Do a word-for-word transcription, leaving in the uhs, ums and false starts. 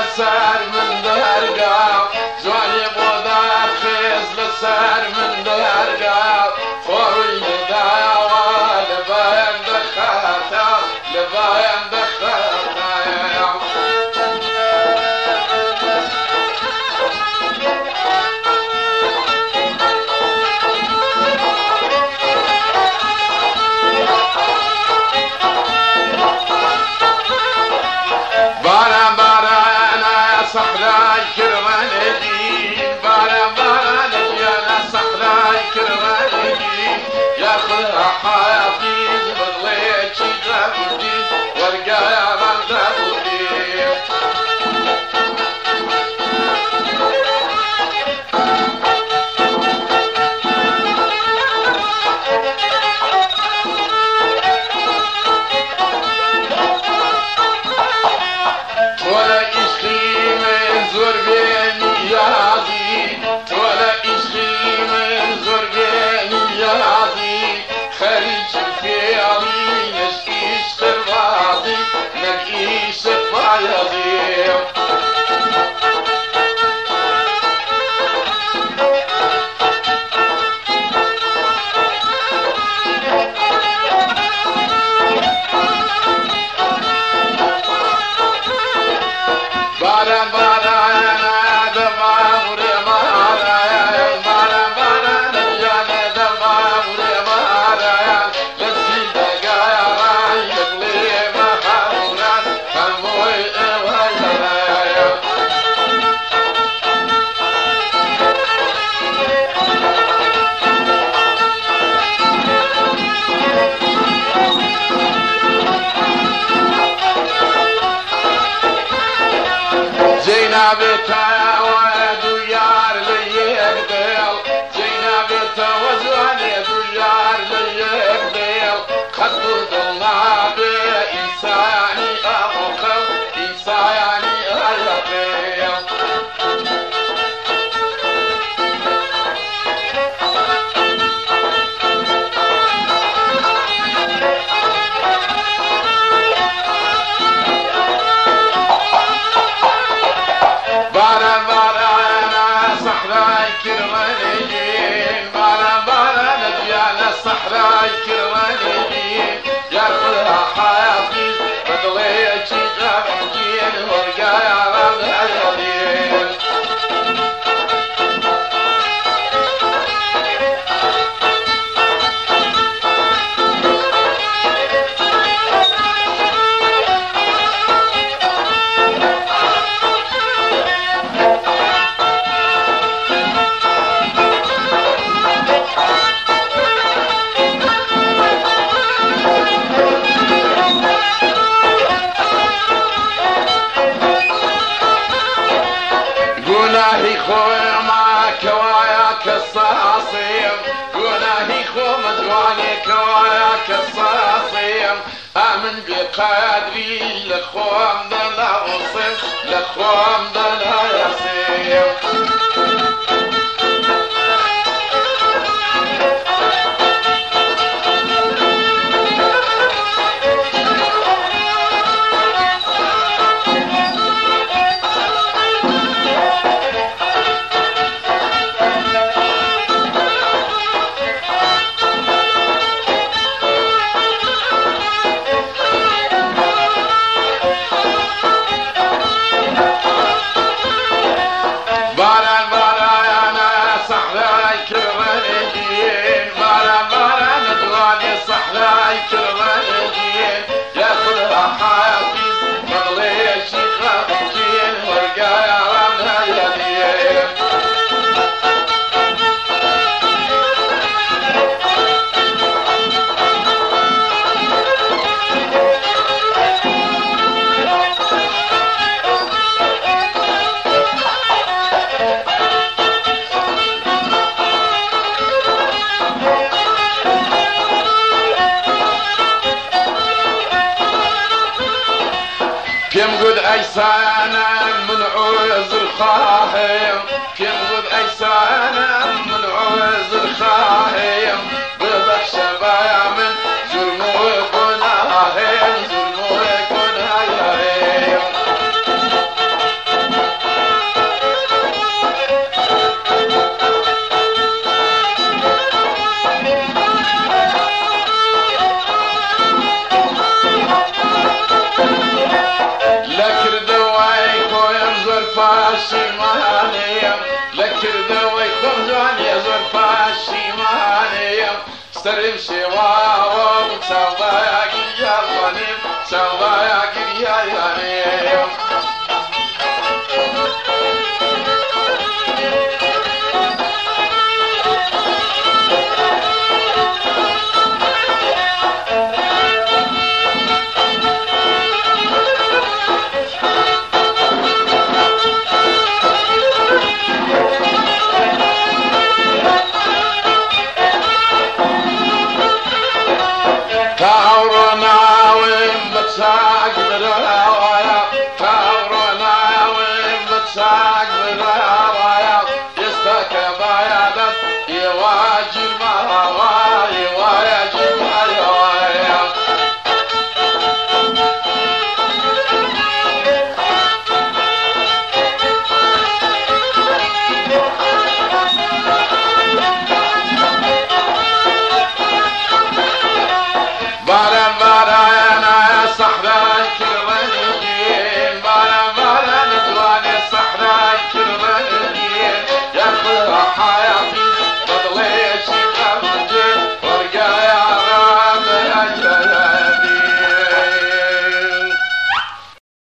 لسر من درقا زواني بودات خيز لسر من درقا فوري داوا لباين دخاتا لباين دخاتا بارا بارا انا صحراي كرمانجي بارا بارا انا صحراي كرمانجي ياخذها حافيز بضليتي غابودي ورقا يا من غابودي ولا اشخي من زور بيني يا عظيم ولا اشخي من زور بيني يا عظيم خليج الفعلي نشكيش خرباطي نلقيش الفايضين بارا بارا انا دماغ رمارا بارا بارا نجانا دماغ رمارا لسي دقايا يقلي محاورا خموي اوهيرا جينا بتعود ويار لي يقبل جينا بتوزن ويار لي يقبل خدوا ضلنا بإنساني أخو إنساني أيقبل بارا بارا انا صحراي كرمانيين بارا بارا نجيانا صحراي كرمانيين ياخذها حافيز بضليتي غابودين ورقا يا من غابودين قناهي خويا مع كوايا كالصاصيم قناهي خو مدواني كوايا كالصاصيم امن بقدري لخوام دلا وصيم لخوام دلا يصيم بارا بارا انا صحراي كرمانيين بارا بارا ندواني صحراي كرمانيين ياخذها حافيز بضليتي غابودين ورقا يا من غابودين كم قد ايسانا من عوز الخاهم كم قد ايسانا من عوز الخاهم بضح شبايا من جرمو قناهم جرمو قناهم پاشیمانیم لکردەوەی خۆم جوانێ زۆر پاشیمانیم سەرم شێواوە و چاوەیە